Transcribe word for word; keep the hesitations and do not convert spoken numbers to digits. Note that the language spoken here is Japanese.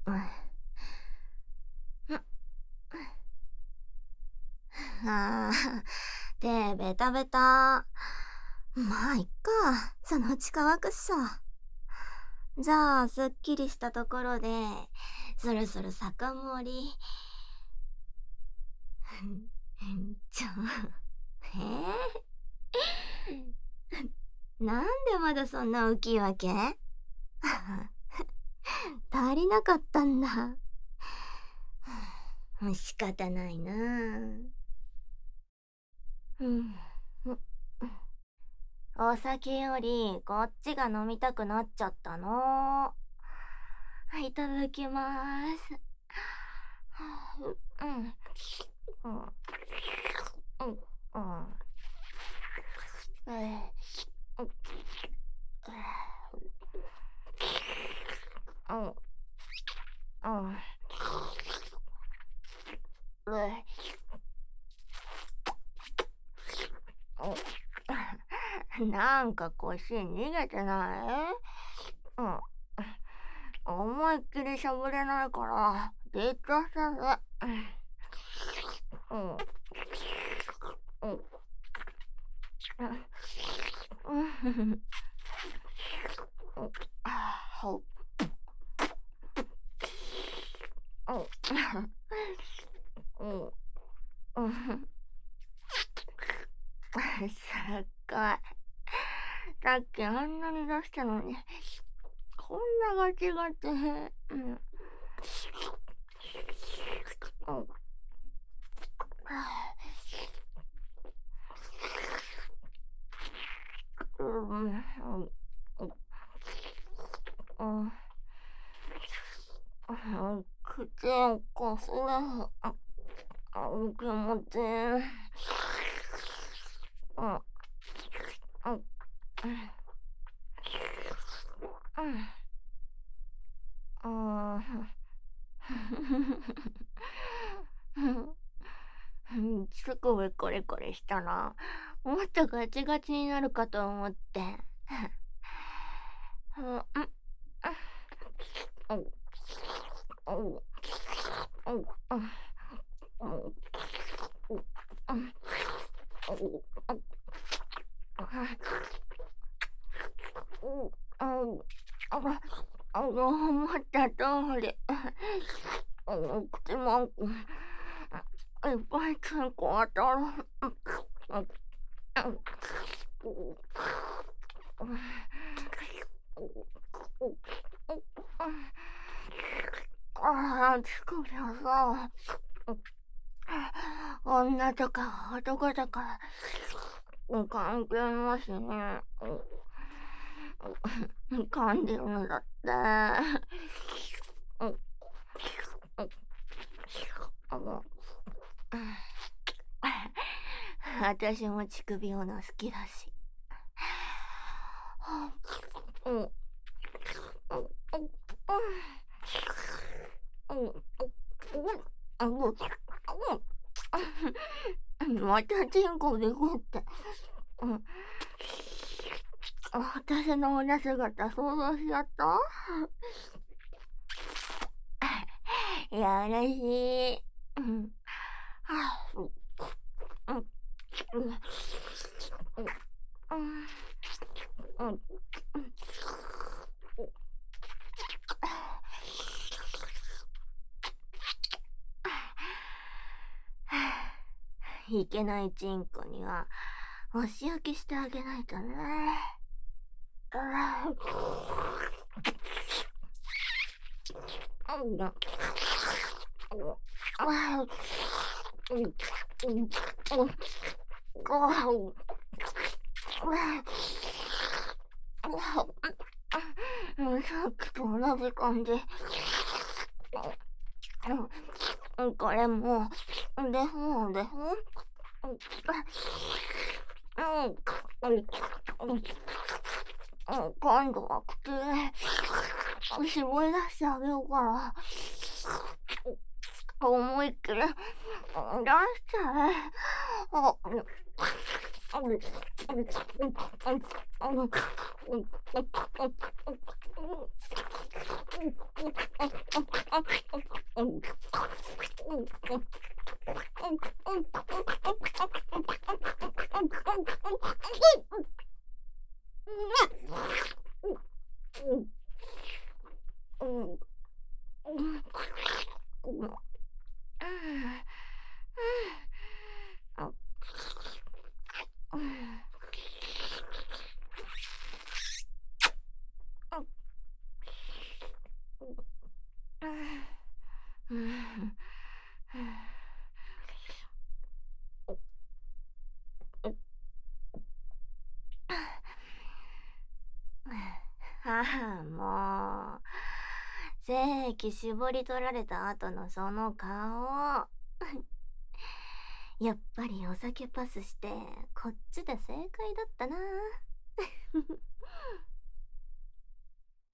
うん。ああ、手ベタベタ。まあ、いっか。そのうち乾くっさ。じゃあ、すっきりしたところで、そろそろ酒盛り。ちょ、えー、なんでまだそんな大きいわけ？足りなかったんだ。仕方ないな。うん。お酒よりこっちが飲みたくなっちゃったの。いただきます。うん。うん。うん。うん。うん。うん。なんか腰逃げてない？うん。思いっきりしゃぶれないから、でっかさね。うん。うん。うん。うん。ほっ。うん。うん。すっごい。さっきあんなに出したのに、こんなガチガチ。うん。うん。うん。うん。口をこすれ。あ、あ、気持ちいい。うん。うん。うん。うん。すぐ上これこれしたら、もっとガチガチになるかと思って。うん。うん。うん。うん。うん。うん。あの、思った通り、あの、口も、いっぱいつんこ当たる。ああ、乳首はさ、女とか男とか関係なしね。噛んでるんだって。私も乳首をの好きだし。うん。またチンコビコって。うん。私の女姿想像しちゃった？やらしい。うん。はあ、うん。うん。うん。うん。うん。いけないチンコにはお仕置きしてあげないとね。さっきと同じ感じ。これもう、でもでも、今度は口で絞り出してあげようかな。思いっきり出しちゃえ。あ、 はあ、もう。精液絞り取られた後のその顔。やっぱりお酒パスして、こっちで正解だったな。